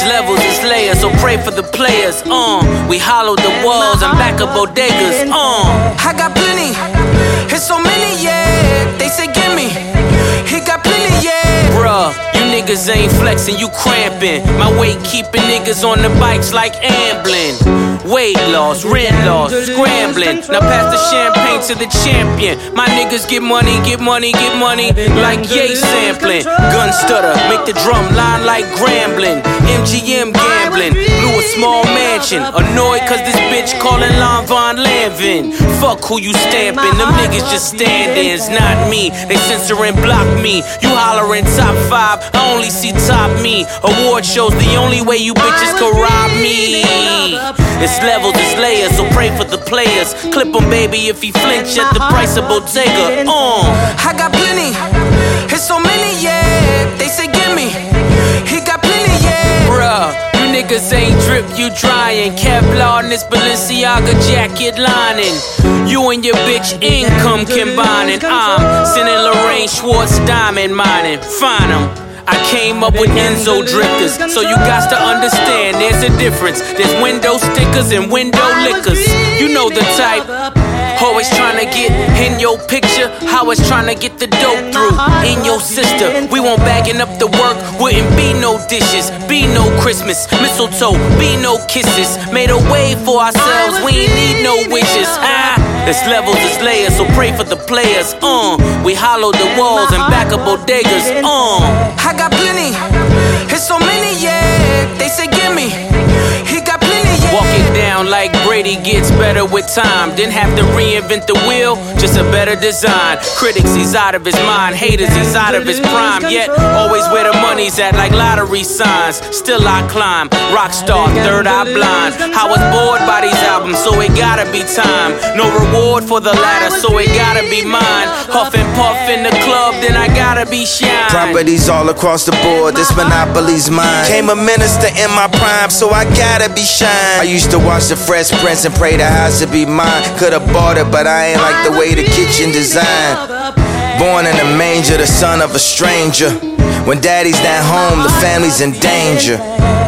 It's levels, it's layers, so pray for the players. We hollowed the walls and back up bodegas. I got plenty, it's so many, yeah. They say gimme, he got plenty, yeah. Bruh, you niggas ain't flexing, you cramping. My weight keeping niggas on the bikes like ambling. Weight loss, rent loss, scrambling. Now pass the champagne to the champion. My niggas get money, get money, get money. Like Ye sampling. Gun stutter, make the drum line like Grambling. MGM gambling, blew a small mansion. Annoyed cause this bitch calling Lon Von Lanvin. Fuck who you stamping, them niggas just stand-ins, not me. They censor and block me. You hollering top 5, I only see top me. Award shows the only way you bitches can rob me. It's levels, it's layers, so pray for the players. Clip him, baby, if he flinch at the price of Bottega. I got plenty, it's so many, yeah. They say gimme, he got plenty, yeah. Bruh, you niggas ain't drip, you drying. Kevlar in this Balenciaga jacket lining. You and your bitch income combining. I'm sending Lorraine Schwartz diamond mining. Find 'em. I came up with Enzo drifters, so you got to understand there's a difference. There's window stickers and window liquors. You know the type. Always trying to get in your picture, how it's trying to get the dope through. In your sister, we won't bagging up the work. Wouldn't be no dishes, be no Christmas. Mistletoe, be no kisses. Made a way for ourselves, we ain't need no wishes. It's levels, it's layers, so pray for the players. We hollowed the walls and back up bodegas. I got plenty, it's so many, yeah. They say gimme, he got plenty, yeah. Walk it down like Brady gets better with time. Didn't have to reinvent the wheel, just a better design. Critics, he's out of his mind. Haters, he's out of his prime. Yet, always where the money's at, like lottery signs. Still I climb, rockstar, third eye blind. I was bored by these albums, so it gotta be time. No reward for the latter, so it gotta be mine. Huff and puff in the club, then I gotta be shine. Properties all across the board, this monopoly's mine. Came a minister in my prime, so I gotta be shine. I used to watch the Fresh Prince and pray the house would be mine. Could've bought it, but I ain't like the way the kitchen designed. Born in a manger, the son of a stranger. When daddy's not home, the family's in danger.